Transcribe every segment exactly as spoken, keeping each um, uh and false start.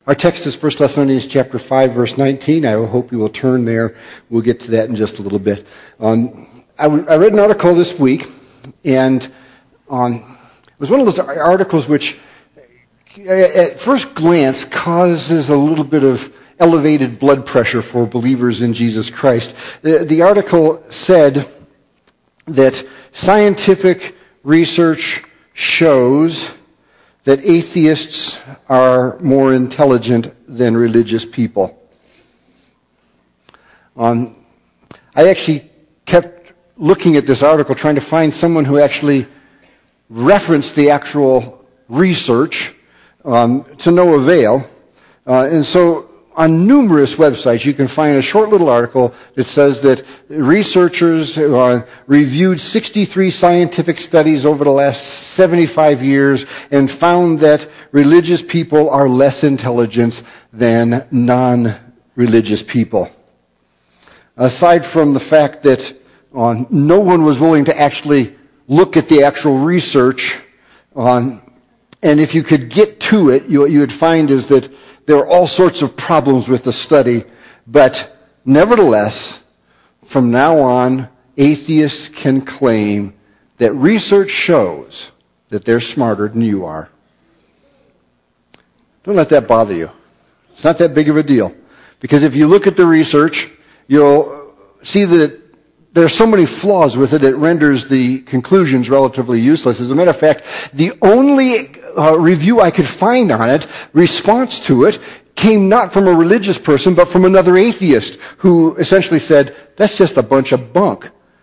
Our text is First Thessalonians chapter five, verse nineteen. I hope you will turn there. We'll get to that in just a little bit. Um, I, I read an article this week, and um, it was one of those articles which, at first glance, causes a little bit of elevated blood pressure for believers in Jesus Christ. The, the article said that scientific research shows that atheists are more intelligent than religious people. Um, I actually kept looking at this article, trying to find someone who actually referenced the actual research, um, to no avail. Uh, and so on numerous websites, you can find a short little article that says that researchers uh, reviewed sixty-three scientific studies over the last seventy-five years and found that religious people are less intelligent than non-religious people. Aside from the fact that uh, no one was willing to actually look at the actual research, uh, and if you could get to it, you, what you would find is that there are all sorts of problems with the study, but nevertheless, from now on, atheists can claim that research shows that they're smarter than you are. Don't let that bother you. It's not that big of a deal. Because if you look at the research, you'll see that there are so many flaws with it, it renders the conclusions relatively useless. As a matter of fact, the only uh, review I could find on it, response to it, came not from a religious person, but from another atheist who essentially said, that's just a bunch of bunk.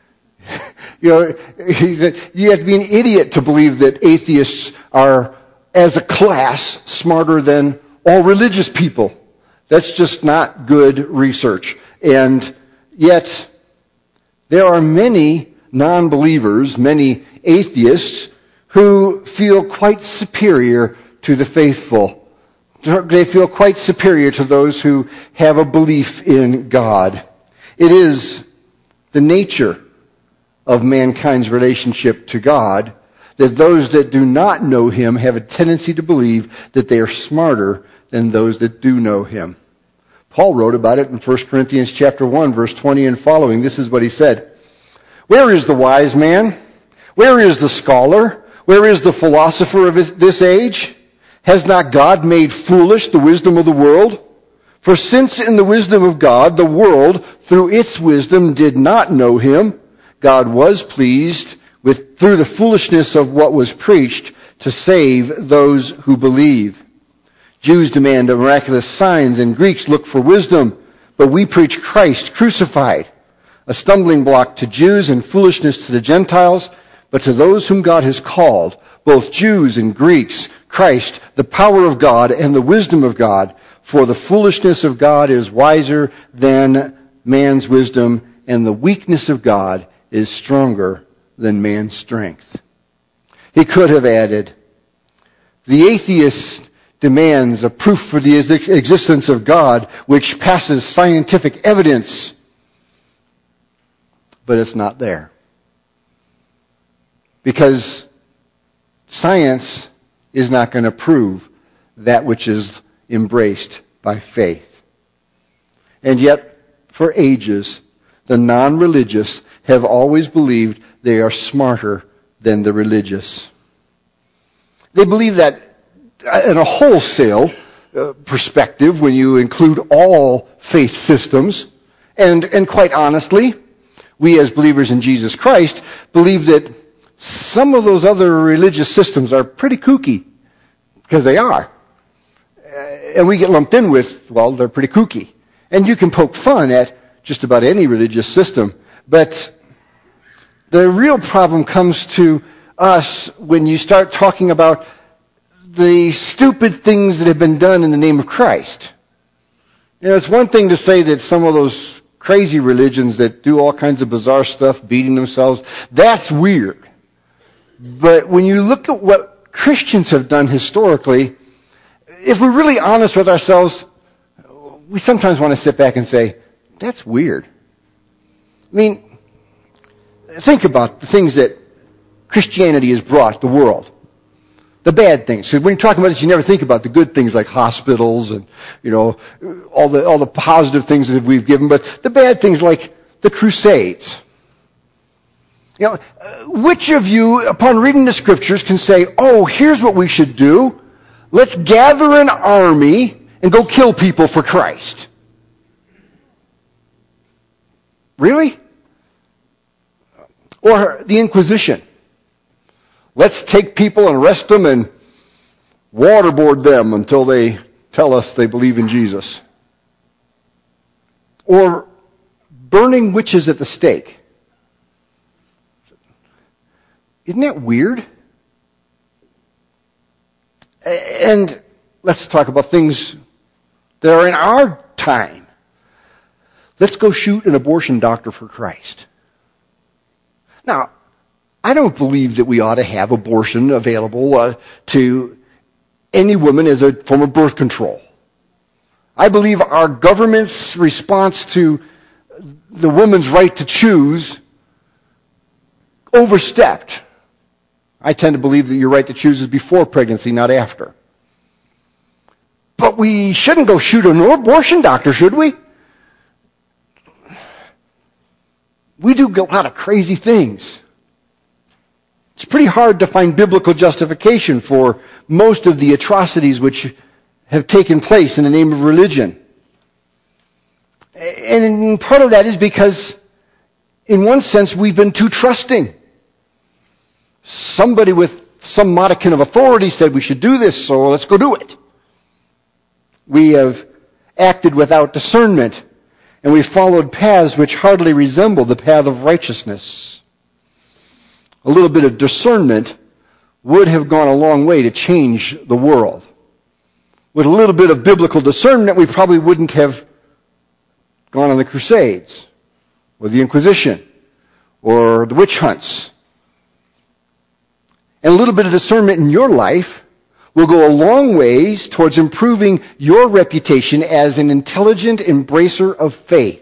You know, you have to be an idiot to believe that atheists are, as a class, smarter than all religious people. That's just not good research. And yet, there are many non-believers, many atheists, who feel quite superior to the faithful. They feel quite superior to those who have a belief in God. It is the nature of mankind's relationship to God that those that do not know Him have a tendency to believe that they are smarter than those that do know Him. Paul wrote about it in First Corinthians chapter one, verse twenty and following. This is what he said. Where is the wise man? Where is the scholar? Where is the philosopher of this age? Has not God made foolish the wisdom of the world? For since in the wisdom of God, the world, through its wisdom, did not know Him, God was pleased with, through the foolishness of what was preached, to save those who believe. Jews demand miraculous signs, and Greeks look for wisdom, but we preach Christ crucified, a stumbling block to Jews and foolishness to the Gentiles, but to those whom God has called, both Jews and Greeks, Christ, the power of God and the wisdom of God. For the foolishness of God is wiser than man's wisdom, and the weakness of God is stronger than man's strength. He could have added, the atheist demands a proof for the existence of God which passes scientific evidence, but it's not there. Because science is not going to prove that which is embraced by faith. And yet, for ages, the non-religious have always believed they are smarter than the religious. They believe that in a wholesale uh, perspective, when you include all faith systems, and, and quite honestly, we as believers in Jesus Christ believe that some of those other religious systems are pretty kooky, because they are. Uh, and we get lumped in with, well, they're pretty kooky. And you can poke fun at just about any religious system. But the real problem comes to us when you start talking about the stupid things that have been done in the name of Christ. You know, it's one thing to say that some of those crazy religions that do all kinds of bizarre stuff, beating themselves, that's weird. But when you look at what Christians have done historically, if we're really honest with ourselves, we sometimes want to sit back and say, that's weird. I mean, think about the things that Christianity has brought the world. The bad things. So when you're talking about this, you never think about the good things like hospitals and, you know, all the, all the positive things that we've given, but the bad things like the Crusades. You know, which of you, upon reading the Scriptures, can say, oh, here's what we should do. Let's gather an army and go kill people for Christ. Really? Or the Inquisition. Let's take people and arrest them and waterboard them until they tell us they believe in Jesus. Or burning witches at the stake. Isn't that weird? And let's talk about things that are in our time. Let's go shoot an abortion doctor for Christ. Now, I don't believe that we ought to have abortion available uh, to any woman as a form of birth control. I believe our government's response to the woman's right to choose overstepped. I tend to believe that your right to choose is before pregnancy, not after. But we shouldn't go shoot an abortion doctor, should we? We do a lot of crazy things. It's pretty hard to find biblical justification for most of the atrocities which have taken place in the name of religion. And part of that is because, in one sense, we've been too trusting. Somebody with some modicum of authority said we should do this, so let's go do it. We have acted without discernment, and we followed paths which hardly resemble the path of righteousness. A little bit of discernment would have gone a long way to change the world. With a little bit of biblical discernment, we probably wouldn't have gone on the Crusades, or the Inquisition, or the witch hunts. And a little bit of discernment in your life will go a long ways towards improving your reputation as an intelligent embracer of faith.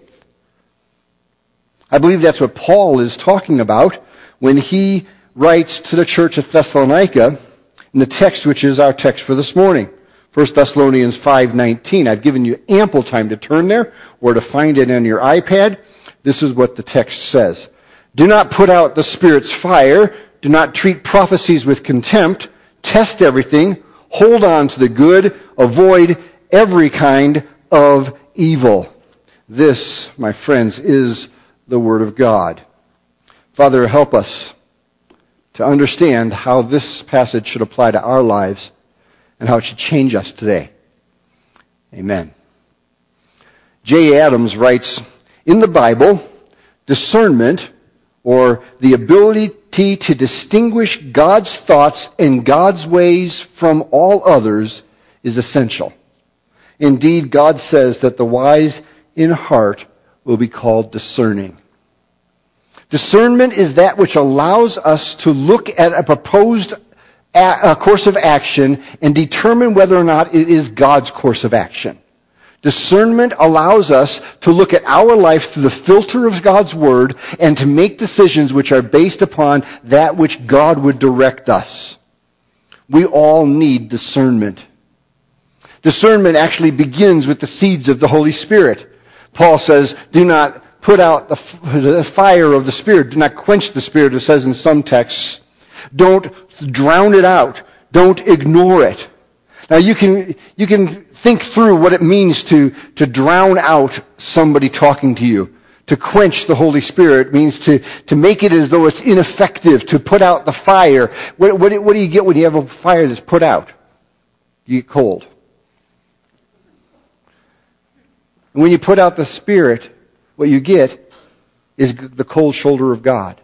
I believe that's what Paul is talking about when he writes to the church of Thessalonica in the text which is our text for this morning. First Thessalonians five nineteen. I've given you ample time to turn there or to find it on your iPad. This is what the text says. Do not put out the Spirit's fire. Do not treat prophecies with contempt. Test everything. Hold on to the good. Avoid every kind of evil. This, my friends, is the Word of God. Father, help us to understand how this passage should apply to our lives and how it should change us today. Amen. J. Adams writes, in the Bible, discernment, or the ability to distinguish God's thoughts and God's ways from all others, is essential. Indeed, God says that the wise in heart will be called discerning. Discernment is that which allows us to look at a proposed a course of action and determine whether or not it is God's course of action. Discernment allows us to look at our life through the filter of God's Word and to make decisions which are based upon that which God would direct us. We all need discernment. Discernment actually begins with the seeds of the Holy Spirit. Paul says, do not put out the, the fire of the Spirit. Do not quench the Spirit, it says in some texts. Don't drown it out. Don't ignore it. Now you can, you can think through what it means to, to drown out somebody talking to you. To quench the Holy Spirit means to, to make it as though it's ineffective, to put out the fire. What, what, what do you get when you have a fire that's put out? You get cold. And when you put out the Spirit, what you get is the cold shoulder of God.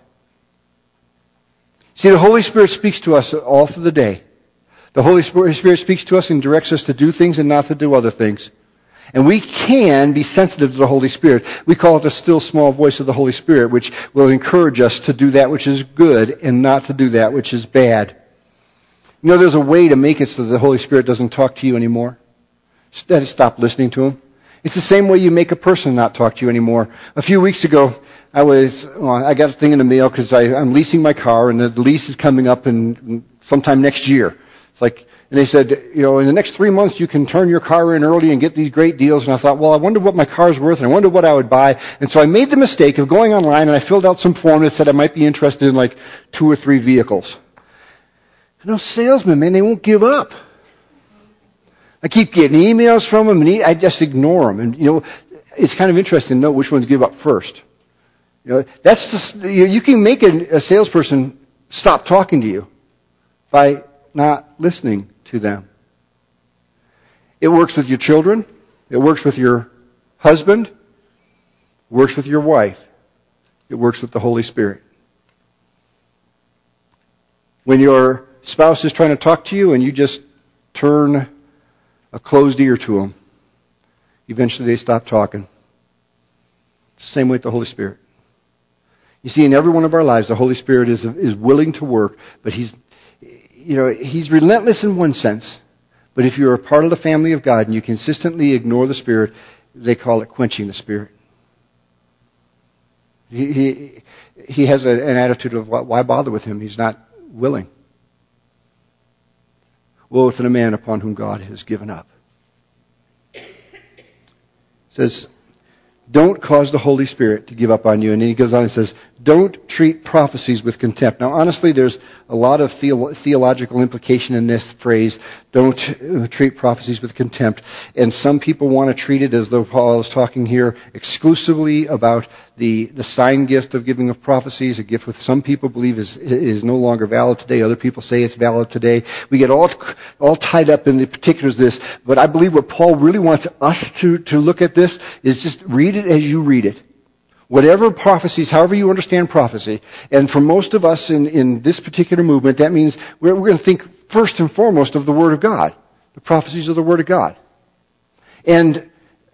See, the Holy Spirit speaks to us all through the day. The Holy Spirit speaks to us and directs us to do things and not to do other things. And we can be sensitive to the Holy Spirit. We call it the still small voice of the Holy Spirit, which will encourage us to do that which is good and not to do that which is bad. You know, there's a way to make it so that the Holy Spirit doesn't talk to you anymore. Instead, stop listening to Him. It's the same way you make a person not talk to you anymore. A few weeks ago, I was, well, I got a thing in the mail because I'm leasing my car and the lease is coming up in sometime next year. It's like, and they said, you know, in the next three months you can turn your car in early and get these great deals. And I thought, well, I wonder what my car's worth and I wonder what I would buy. And so I made the mistake of going online and I filled out some form that said I might be interested in like two or three vehicles. And those salesmen, man, they won't give up. I keep getting emails from them and I just ignore them. And, you know, it's kind of interesting to know which ones give up first. You know, that's just, you can make a, a salesperson stop talking to you by not listening to them. It works with your children. It works with your husband. It works with your wife. It works with the Holy Spirit. When your spouse is trying to talk to you and you just turn a closed ear to them, eventually they stop talking. Same way with the Holy Spirit. You see, in every one of our lives, the Holy Spirit is is willing to work, but He's, you know, He's relentless in one sense. But if you're a part of the family of God and you consistently ignore the Spirit, they call it quenching the Spirit. He he, he has a, an attitude of why bother with Him? He's not willing. Woe to the man upon whom God has given up. It says, don't cause the Holy Spirit to give up on you. And then he goes on and says, don't treat prophecies with contempt. Now, honestly, there's a lot of theo- theological implication in this phrase, don't uh, treat prophecies with contempt. And some people want to treat it as though Paul is talking here exclusively about the, the sign gift of giving of prophecies, a gift which some people believe is, is no longer valid today. Other people say it's valid today. We get all, all tied up in the particulars of this. But I believe what Paul really wants us to, to look at this is just read it as you read it. Whatever prophecies, however you understand prophecy, and for most of us in, in this particular movement, that means we're, we're going to think first and foremost of the Word of God. The prophecies of the Word of God. And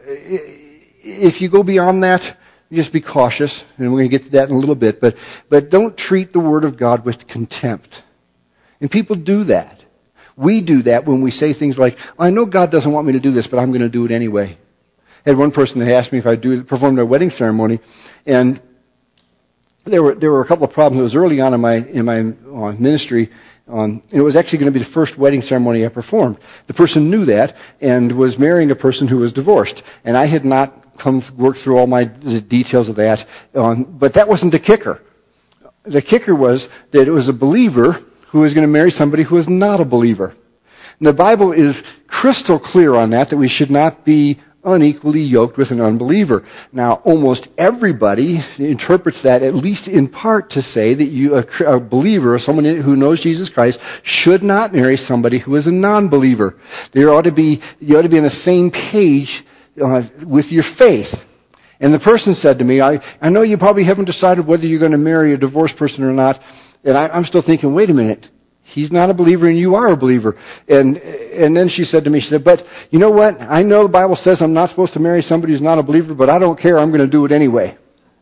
if you go beyond that, just be cautious, and we're going to get to that in a little bit, but, but don't treat the Word of God with contempt. And people do that. We do that when we say things like, I know God doesn't want me to do this, but I'm going to do it anyway. I had one person that asked me if I'd do perform their wedding ceremony, and there were there were a couple of problems. It was early on in my in my uh, ministry. Um, and it was actually going to be the first wedding ceremony I performed. The person knew that and was marrying a person who was divorced, and I had not come work through all my the details of that. Um, but that wasn't the kicker. The kicker was that it was a believer who was going to marry somebody who was not a believer. And the Bible is crystal clear on that, that we should not be unequally yoked with an unbeliever. Now, almost everybody interprets that, at least in part, to say that you, a, a believer, or someone who knows Jesus Christ, should not marry somebody who is a non-believer. There ought to be, you ought to be on the same page uh, with your faith. And the person said to me, I, I know you probably haven't decided whether you're going to marry a divorced person or not. And I, I'm still thinking, wait a minute. He's not a believer and you are a believer. And and then she said to me, she said, but you know what? I know the Bible says I'm not supposed to marry somebody who's not a believer, but I don't care. I'm going to do it anyway.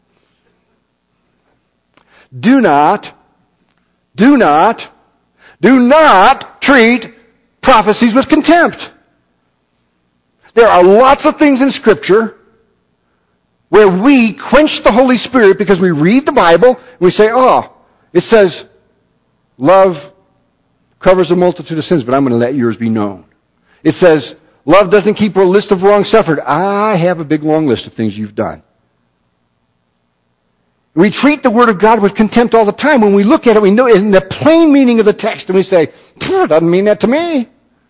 Do not, do not, do not treat prophecies with contempt. There are lots of things in Scripture where we quench the Holy Spirit because we read the Bible and we say, oh, it says love covers a multitude of sins, but I'm going to let yours be known. It says, love doesn't keep a list of wrongs suffered. I have a big long list of things you've done. We treat the Word of God with contempt all the time. When we look at it, we know it in the plain meaning of the text, and we say, it doesn't mean that to me.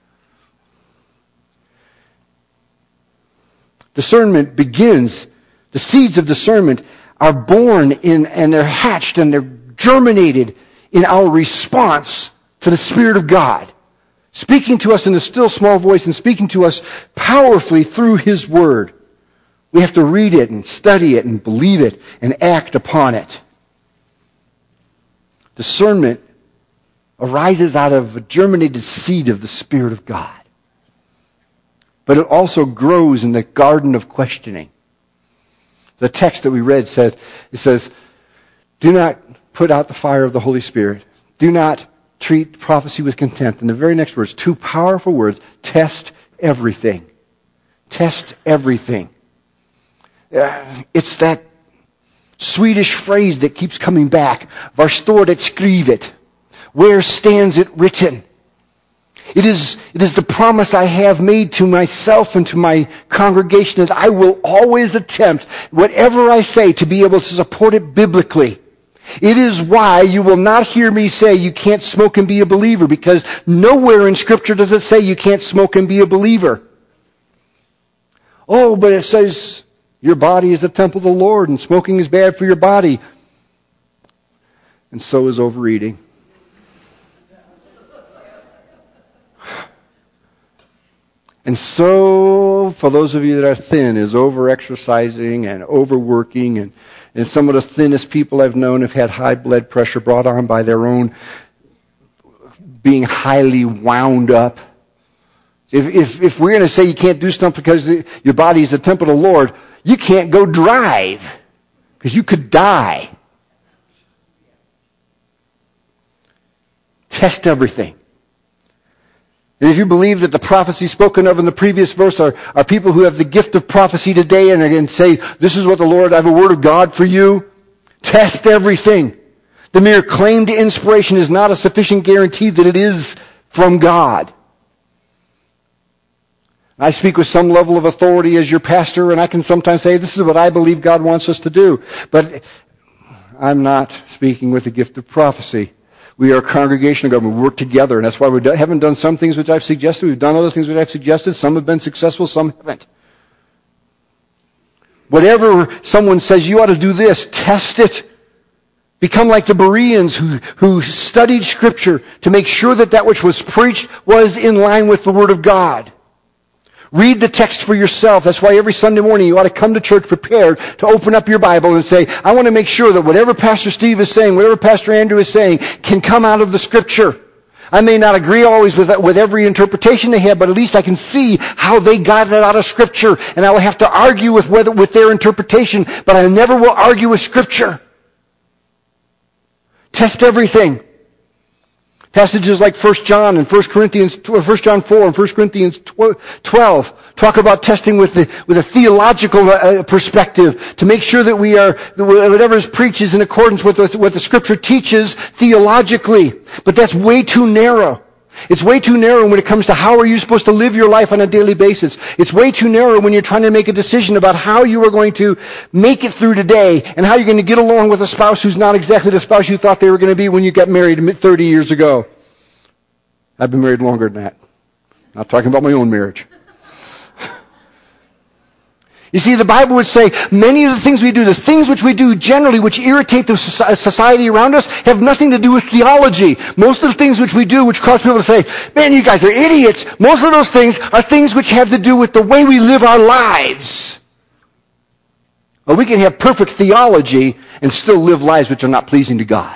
Discernment begins, the seeds of discernment are born in, and they're hatched, and they're germinated in our response to the Spirit of God, speaking to us in a still small voice and speaking to us powerfully through His Word. We have to read it and study it and believe it and act upon it. Discernment arises out of a germinated seed of the Spirit of God. But it also grows in the garden of questioning. The text that we read said, it says, do not put out the fire of the Holy Spirit. Do not treat prophecy with contempt. And the very next words, two powerful words, test everything. Test everything. Uh, it's that Swedish phrase that keeps coming back. Var står det skrivet? Where stands it written? It is, it is the promise I have made to myself and to my congregation that I will always attempt, whatever I say, to be able to support it biblically. It is why you will not hear me say you can't smoke and be a believer, because nowhere in Scripture does it say you can't smoke and be a believer. Oh, but it says your body is the temple of the Lord and smoking is bad for your body. And so is overeating. And so, for those of you that are thin, is over-exercising and overworking. And, and some of the thinnest people I've known have had high blood pressure brought on by their own being highly wound up. If, if, if we're going to say you can't do stuff because your body is the temple of the Lord, you can't go drive because you could die. Test everything. And if you believe that the prophecy spoken of in the previous verse are, are people who have the gift of prophecy today and, and say, this is what the Lord, I have a word of God for you, test everything. The mere claim to inspiration is not a sufficient guarantee that it is from God. I speak with some level of authority as your pastor, and I can sometimes say, this is what I believe God wants us to do. But I'm not speaking with the gift of prophecy. We are a congregation of God. We work together, and that's why we haven't done some things which I've suggested. We've done other things which I've suggested. Some have been successful, some haven't. Whatever someone says, you ought to do this, test it. Become like the Bereans who, who studied Scripture to make sure that that which was preached was in line with the Word of God. Read the text for yourself. That's why every Sunday morning you ought to come to church prepared to open up your Bible and say, I want to make sure that whatever Pastor Steve is saying, whatever Pastor Andrew is saying, can come out of the Scripture. I may not agree always with with every interpretation they have, but at least I can see how they got it out of Scripture. And I will have to argue with whether with their interpretation, but I never will argue with Scripture. Test everything. Passages like First John and First Corinthians, First John four and First Corinthians twelve talk about testing with the, with a theological uh, perspective to make sure that we are, that whatever is preached is in accordance with what the Scripture teaches theologically. But that's way too narrow. It's way too narrow when it comes to how are you supposed to live your life on a daily basis. It's way too narrow when you're trying to make a decision about how you are going to make it through today and how you're going to get along with a spouse who's not exactly the spouse you thought they were going to be when you got married thirty years ago. I've been married longer than that. Not talking about my own marriage. You see, the Bible would say many of the things we do, the things which we do generally which irritate the society around us, have nothing to do with theology. Most of the things which we do which cause people to say, man, you guys are idiots, most of those things are things which have to do with the way we live our lives. Well, we can have perfect theology and still live lives which are not pleasing to God.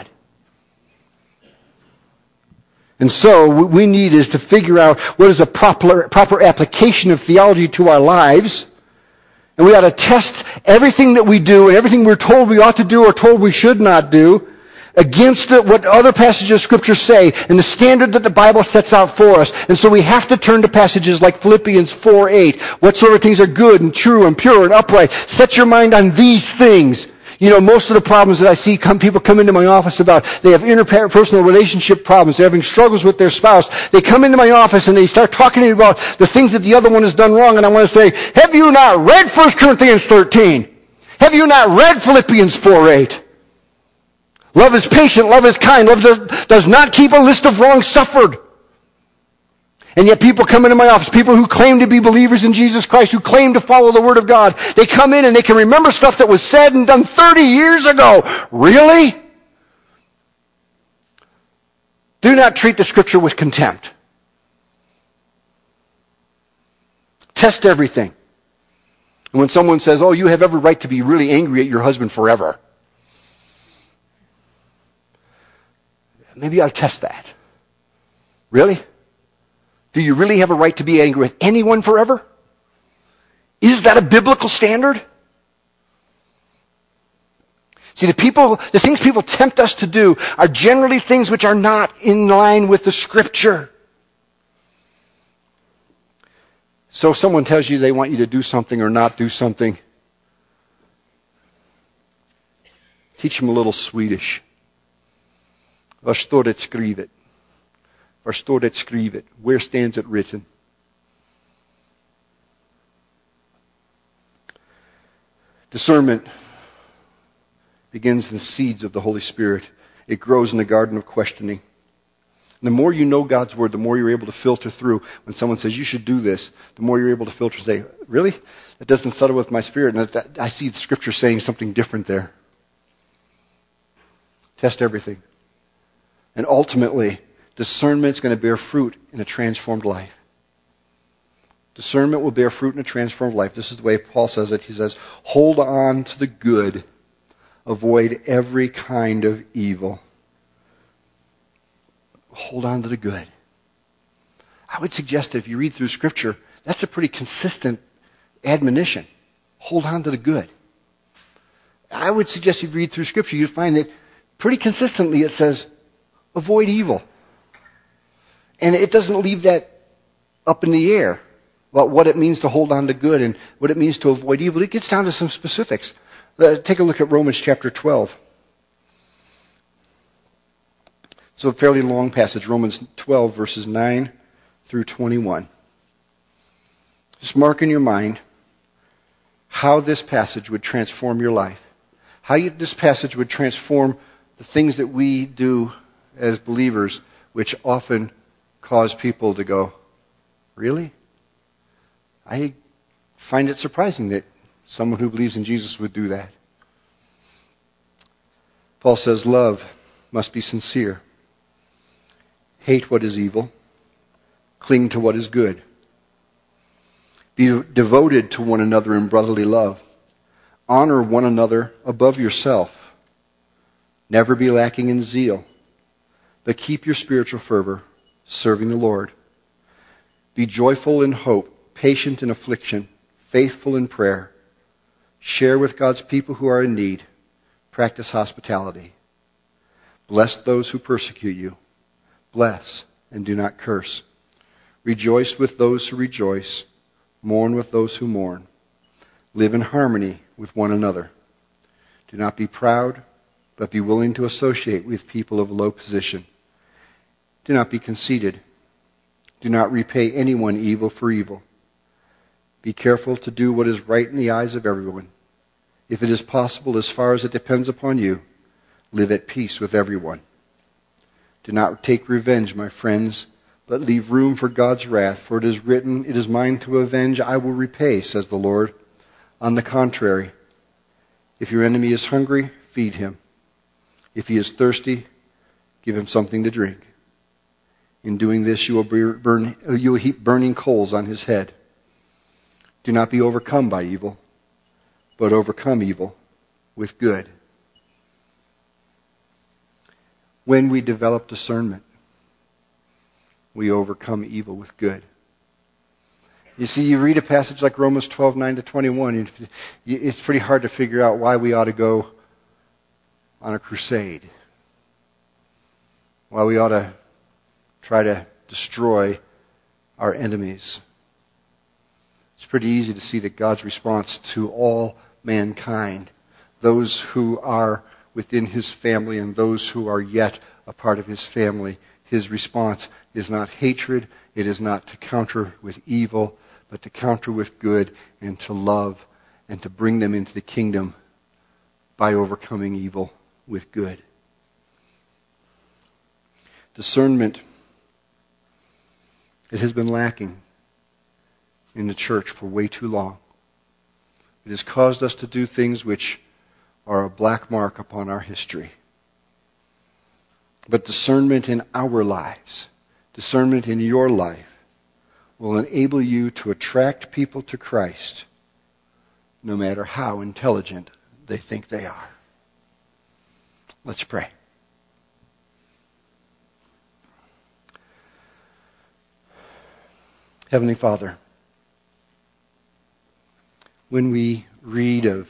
And so what we need is to figure out what is a proper, proper application of theology to our lives. And we ought to test everything that we do and everything we're told we ought to do or told we should not do against the, what other passages of Scripture say and the standard that the Bible sets out for us. And so we have to turn to passages like Philippians four eight. What sort of things are good and true and pure and upright? Set your mind on these things. You know, most of the problems that I see come, people come into my office about, they have interpersonal relationship problems, they're having struggles with their spouse. They come into my office and they start talking to me about the things that the other one has done wrong, and I want to say, have you not read First Corinthians thirteen? Have you not read Philippians four eight? Love is patient, love is kind, love does, does not keep a list of wrongs suffered. And yet people come into my office, people who claim to be believers in Jesus Christ, who claim to follow the Word of God, they come in and they can remember stuff that was said and done thirty years ago. Really? Do not treat the Scripture with contempt. Test everything. And when someone says, oh, you have every right to be really angry at your husband forever, maybe you ought to test that. Really? Do you really have a right to be angry with anyone forever? Is that a biblical standard? See, the people, the things people tempt us to do are generally things which are not in line with the Scripture. So if someone tells you they want you to do something or not do something, teach them a little Swedish. Vad står det skrivet? Waar står het skrivet? Where stands it written? Discernment begins in the seeds of the Holy Spirit. It grows in the garden of questioning. And the more you know God's Word, the more you're able to filter through. When someone says, you should do this, the more you're able to filter and say, really? That doesn't settle with my spirit. And that, I see the Scripture saying something different there. Test everything. And ultimately, discernment is going to bear fruit in a transformed life. Discernment will bear fruit in a transformed life. This is the way Paul says it. He says, hold on to the good. Avoid every kind of evil. Hold on to the good. I would suggest that if you read through Scripture, that's a pretty consistent admonition. Hold on to the good. I would suggest if you read through Scripture, you'd find that pretty consistently it says, avoid evil. And it doesn't leave that up in the air about what it means to hold on to good and what it means to avoid evil. It gets down to some specifics. Uh, take a look at Romans chapter twelve. It's a fairly long passage, Romans twelve, verses nine through twenty-one. Just mark in your mind how this passage would transform your life. How you, this passage would transform the things that we do as believers, which often cause people to go, really? I find it surprising that someone who believes in Jesus would do that. Paul says, love must be sincere. Hate what is evil. Cling to what is good. Be devoted to one another in brotherly love. Honor one another above yourself. Never be lacking in zeal, but keep your spiritual fervor, serving the Lord. Be joyful in hope, patient in affliction, faithful in prayer. Share with God's people who are in need. Practice hospitality. Bless those who persecute you. Bless and do not curse. Rejoice with those who rejoice. Mourn with those who mourn. Live in harmony with one another. Do not be proud, but be willing to associate with people of low position. Do not be conceited. Do not repay anyone evil for evil. Be careful to do what is right in the eyes of everyone. If it is possible, as far as it depends upon you, live at peace with everyone. Do not take revenge, my friends, but leave room for God's wrath, for it is written, it is mine to avenge, I will repay, says the Lord. On the contrary, if your enemy is hungry, feed him. If he is thirsty, give him something to drink. In doing this, you will, burn, you will heap burning coals on his head. Do not be overcome by evil, but overcome evil with good. When we develop discernment, we overcome evil with good. You see, you read a passage like Romans twelve, nine to twenty-one, and it's pretty hard to figure out why we ought to go on a crusade. Why we ought to try to destroy our enemies. It's pretty easy to see that God's response to all mankind, those who are within His family and those who are yet a part of His family, His response is not hatred, it is not to counter with evil, but to counter with good and to love and to bring them into the kingdom by overcoming evil with good. Discernment, it has been lacking in the church for way too long. It has caused us to do things which are a black mark upon our history. But discernment in our lives, discernment in your life, will enable you to attract people to Christ no matter how intelligent they think they are. Let's pray. Heavenly Father, when we read of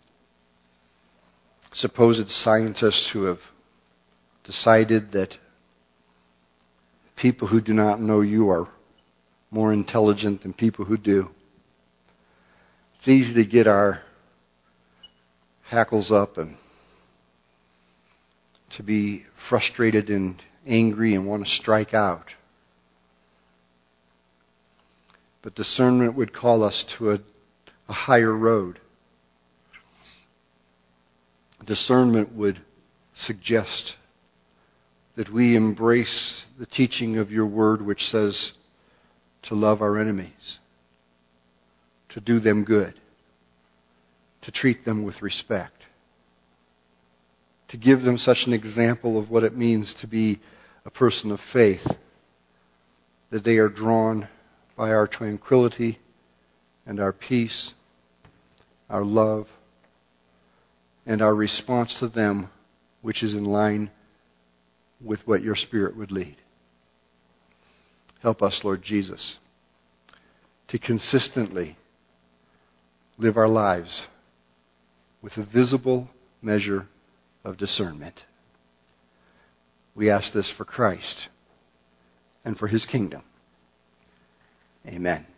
supposed scientists who have decided that people who do not know you are more intelligent than people who do, it's easy to get our hackles up and to be frustrated and angry and want to strike out. but discernment would call us to a, a higher road. Discernment would suggest that we embrace the teaching of your word, which says to love our enemies, to do them good, to treat them with respect, to give them such an example of what it means to be a person of faith, that they are drawn by our tranquility and our peace, our love, and our response to them, which is in line with what your Spirit would lead. Help us, Lord Jesus, to consistently live our lives with a visible measure of discernment. We ask this for Christ and for His kingdom. Amen.